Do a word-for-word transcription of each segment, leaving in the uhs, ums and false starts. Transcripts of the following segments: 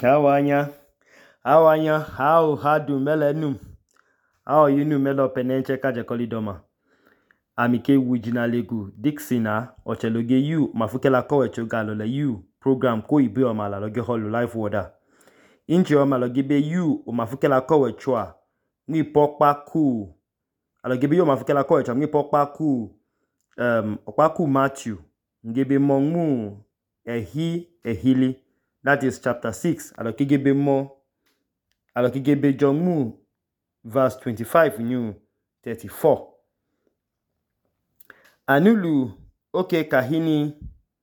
Awanya, awanya, how hadu melenum. How you know melo penenche kaje kolidoma. Amike wujina legu Dixina ocheloge you mafukela kowe chogalo le you program ko ibe o mala loge holu live water. Inchi o mala gibe you o mafukela kowe chwa. Ni pokpa ku. Alo gibe you mafukela kowe chwa ni pokpa ku. Um okpa ku Matthew. Ngebe mongu ehi ehili. That is chapter six. Alo kigebe mo. Alo kigebe jomu verse twenty-five new thirty-four. Anulu oke kahini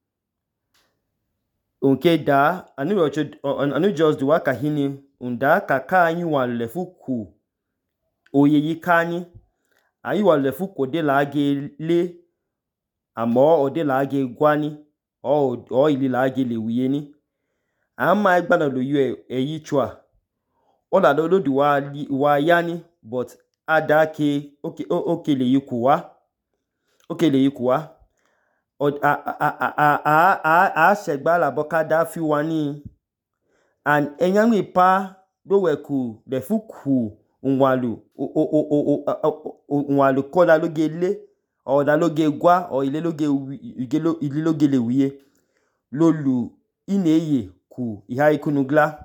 unke da anu ocho anu just do kahini unda kaka anyi walefu ku oyeyi kani ayi walefu ko de lage le amo ode lage gwani o o ili lage le wiyeni ama igbana lo yu eyi chwa o la lo do wa wa yani but adake oke oke le yikuwa oke le yikuwa o a a a a a a segba la bokada fi wani and enyanwi pa do weku de fuku unwalu o o o o unwalu kola logele o da loge gwa o ile loge igelo ile loge le wiye lolu ineye ku iha ikunugla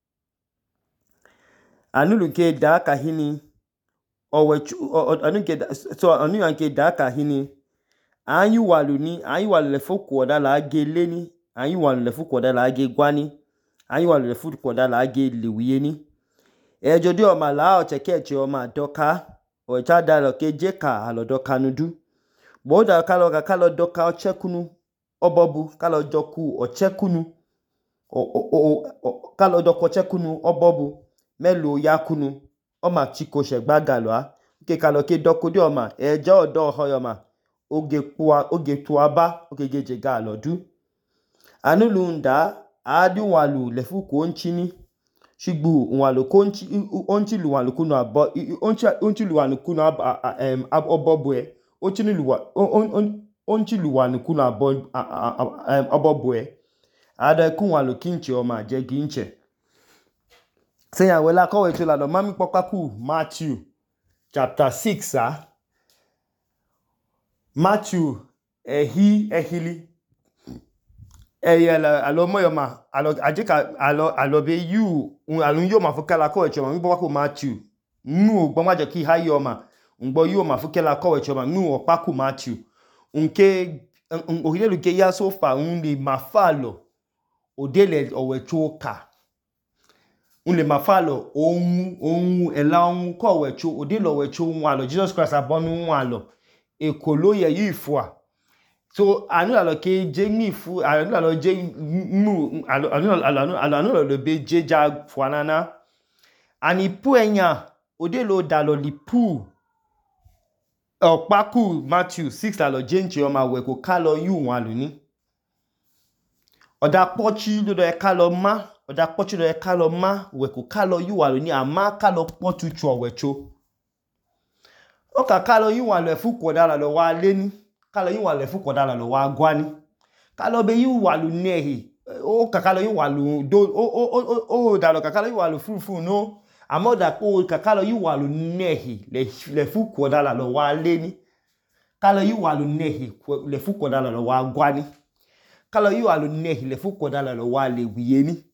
anulu ke da kahini o we anu ke so anu anke da kahini anyi walu ni anyi walu le fuku oda la gele ni anyi walu le fuku oda la ge gwani anyi walu le fuku oda la ge le wiye ni ejo di o ma la o cheke che o ma doka o cha da lo ke je ka alo doka nudu bo da ka lo ka lo doka o chekunu obobu ka lo joku o chekunu o o o ka lo doko chekunu obobu melo yakunu o ma chiko segba galo a ke ka lo ke doko di o ma ejo odo hoyo ma oge kwa oge tuaba oge geje galo du anulu nda adi walu le fuku onchini shigbu walu konchi onchi lu walu kuno abo onchi onchi lu walu kuno ab obobwe onchi lu onchi lu walu kuno abo obobwe ada kun walu kinchi o ma je ginche seya wela ko we tula lo mami popaku Matthew chapter six ah Matthew ehi ehili eyela alo moyoma alo ajika alo alo be you alun yo mafukala ko echoma mi popaku Matthew nu gbo majo ki ha yoma ngbo yo mafukala ko echoma nu opaku Matthew unke ohilelu ke ya so fa unle mafalo odele owechoka unle mafalo ohun ohun ela ohun ko wecho odele owecho ohun alo Jesus Christ abonu ohun alo ekoloye yi fua so anu alo ke je ni fu anu alo je mu anu anu anu anu lo be je ja fuanana ani pu enya odele dalo lipu opaku Matthew six alo je nche o ma we ko ka lo yu wan lu ni oda pochi do e ka lo ma oda pochi do e ka lo ma we ko ka lo yu wan lu ni ama ka lo potu chu owecho o ka ka lo yu wan lu fu ko dala lo wa le ni ka lo yu wan lu fu ko dala lo wa gwa ni ka lo be yu wan lu nehi o ka ka lo yu wan lu do o o o o da lo ka ka lo yu wan lu fu fu no amoda ko ka ka lo yu wan lu nehi le le fu ko dala lo wa le ni ka lo yu wan lu nehi le fu ko dala lo wa gwa ni ka lo yu wan lu nehi le fu ko dala lo wa le wiye ni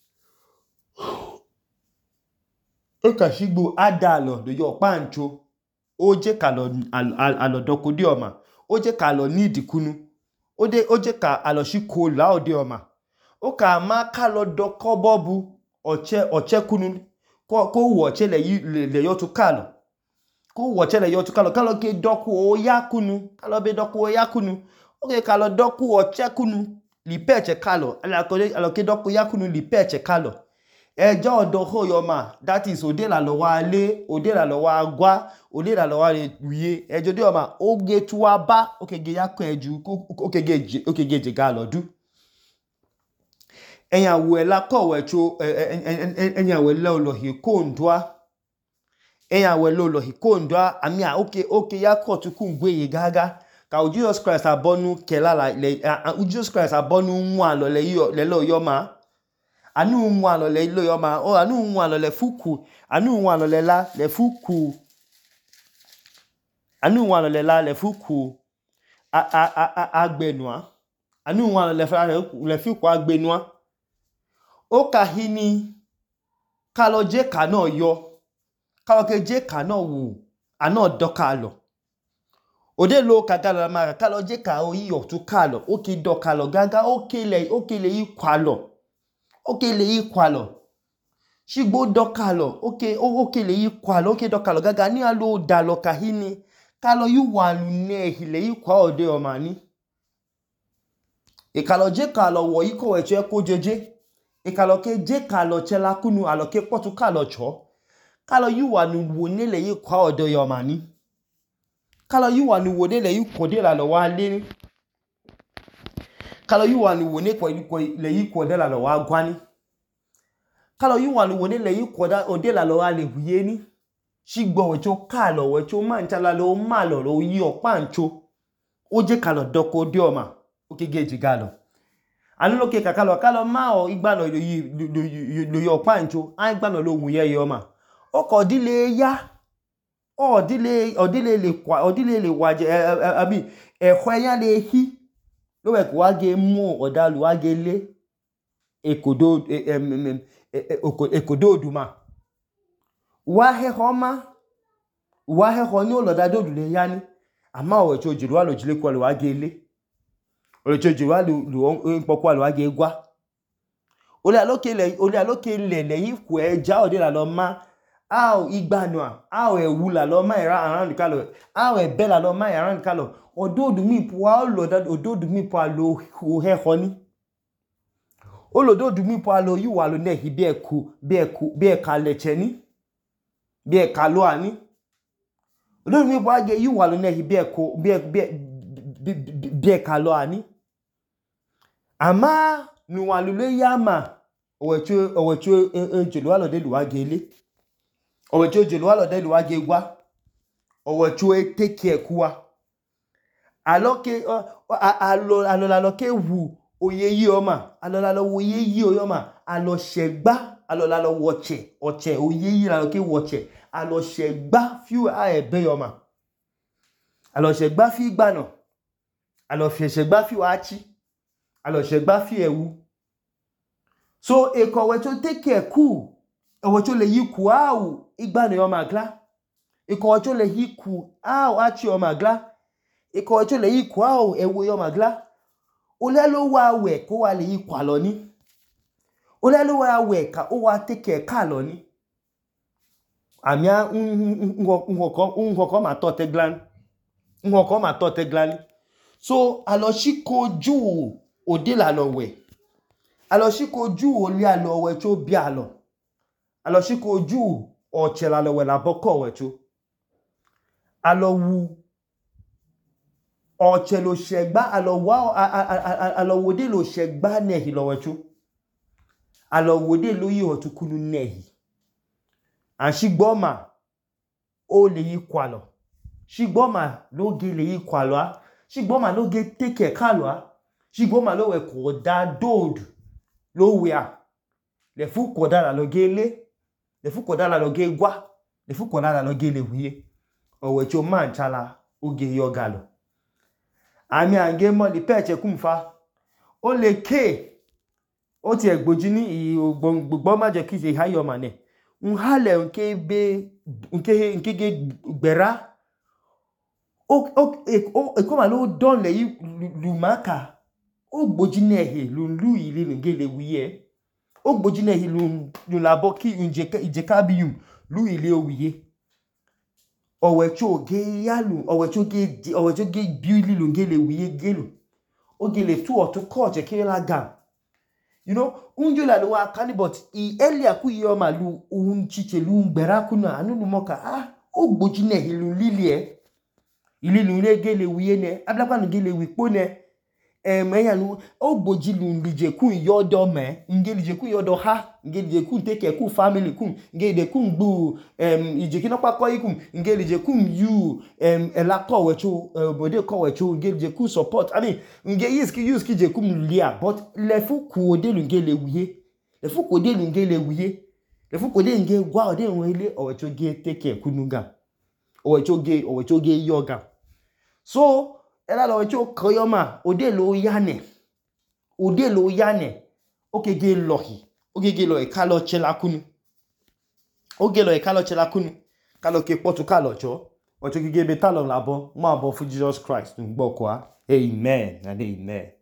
o ka shigbo adalo do yo pancho o je ka lo alo doko di oma o je ka lo need kunu o de o je ka alo shiko la o di oma o ka ma ka lo doko bobu oche oche kunu ko ko wo che le le yo tu kalo ko wo che le yo tu kalo kalo ke doku o ya kunu kalo be doku o ya kunu o ke kalo doku oche kunu li peche kalo ala ko alo ke doku ya kunu li peche kalo ejo odo ho yo ma that is ode la lo wa le ode la lo wa gwa ode la lo wa le wiye ejo de o ma oge tuwa ba okege ya ko eju okege okege je ga lo du enya we la ko we cho enya we la lo hi ko ndwa enya we lo lo hi ko ndwa ami a oke oke ya ko tu ku ngwe yi gaga ka o Jesus Christ abonu kela la le Jesus Christ abonu nwa lo le yo le lo yo ma anu nwa lo le lo yo ma o anu nwa lo le fuku anu nwa lo le la le fuku anu nwa lo le la le fuku a a a agbenua anu nwa lo le fa le fuku agbenua o kahini kalo je ka na yo kalo ke je ka na wu ana doka lo ode lo kagala mara kalo je ka o yi otu kalo o ki doka lo gaga o kele o kele yi kwalo o kele yi kwalo shigbo doka lo oke o kele yi kwalo o ke doka lo gaga ni alo da lo kahini kalo yu wanu ne hile yi kwa ode o mani e kalo je kalo wo yi ko eche ko jeje e kalo ke je kalo chela kunu alo ke potu kalo cho kalo yu wanu wo ne le yi kwa ode o mani kalo yu wanu wo ne le yi kode la lo wa le ni kalo yu wanu wo ne ko le yi kode la lo wa gwani kalo yu wanu wo ne le yi koda ode la lo wa le huye ni shigbo we cho kalo we cho ma nchala lo ma lo lo yi opa ncho o je kalo doko de o ma o ke geji galo anu lo ke kakalo kalo ma o igba lo yi lo yi opa ncho a igba lo ohun ye yo ma o ko dile ya o dile o dile le kwa o dile le waje abi ehwo yan le hi lo we ko wa ge mu odalu wa ge le ekodo em ekodo oduma wa he homa wa he ho ni oloda dodu le yani ama o che ojiru wa lo jile ko lo wa ge le o che ojiru wa lo npopo lo wa ge gwa ole aloke le ole aloke le le yi ku eja ode la lo ma ao igbanu a o ewu la lo ma around kalo a o ebe la lo ma around kalo ododu mi po wa lo ododu mi po lo ho he ho ni olododu mi po alo yi wa lo nehi bi eku bi eku bi eka leche ni bi eka lo ani olododu mi po age yi wa lo nehi bi eku bi bi eka lo ani ama nu wa lo le yama owecho owecho ejelu wa lo de lu wa gele owecho ejelu wa lo de lu wa ge gwa owecho e take care kuwa aloke alo alo la lo ke wu oye yi oma alola lo wo ye yi oyoma alo segba alola lo woche oche oye yi la lo ke woche alo segba fiu a ebe yoma alo segba fi gba no alo fi segba fi achi alo segba fi ewu so e ko we to take care ku e wo to le yi ku awu igba no yoma gla e ko we to le yi ku awu achi yoma gla e ko we to le yi ku awu ewu yoma gla ole lo wa we ko wa le yi kwa lo ni ole lo wa we ka o wa take ka lo ni amia ngo ngo ko ngo ko ma to te glan ngo ko ma to te glan so alo shiko ju ode la lo we alo shiko ju ole alo we cho bi alo alo shiko ju o che la lo we la boko we cho alo wu oche lo segba alo wa alo wode lo segba nehi lo wechu alo wode lo yi otukunu nehi an shigboma o le yi kwalo shigboma lo ge le yi kwalo a shigboma lo ge take kalo a shigboma lo we ko da dod lo we a le fu ko da la lo ge le le fu ko da la lo ge gwa le fu ko da la lo ge le huye o wechu man chala o ge yo galo ami ange mo li peche kumfa o le ke o ti egboji ni gbogbo ma je kije hayo mane nhale nke be nke nke ge gbera o o e ko ma lo don le lu maka o gboji ne he lu lu ile nge le wiye o gboji ne he lu lu labo ki nje ije ka bium lu ile o wiye owecho ge yalu owecho ge owecho ge biuli lu nge le wiye gelu o ge le tu otu ko je ke la gam you know unjo la lo akani but i earlier ku yo ma lu un chiche lu ngbera kuna anu lu moka ah o gboji ne he lu lili e ile lu le ge le wiye ne ablapa nu ge le wipo ne em eya nu o gboji lu nlije ku yodo me nge lije ku yodo ha nge lije ku take ku family ku nge de ku gbu em ije kino pa ko iku nge lije ku you em ela ko wecho bode ko wecho nge lije ku support I mean nge use ki use ki je ku lia but le fu ku ode lu nge le wiye le fu ko de nge le wiye le fu ko de nge gwa o de won ile o cho ge take kunuga o cho ge o cho ge yoga so ela lo cho koyoma o de lo yane o de lo yane o ke ge lohi o ge ge lo e ka lo chela kunu o ge lo e ka lo chela kunu ka lo ke potu ka lo cho o cho ge ge be ta lo labo mo abo fu Jesus Christ ngbo kwa amen and amen.